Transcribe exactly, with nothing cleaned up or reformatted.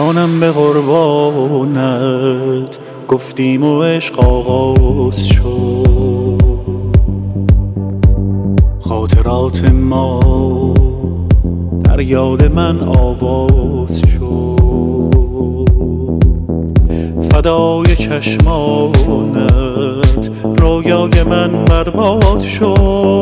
جانم به قربانت گفتیم و عشق آغاز شد. خاطرات ما در یاد من آواز شد. فدای چشمانت رویای من برباد شد.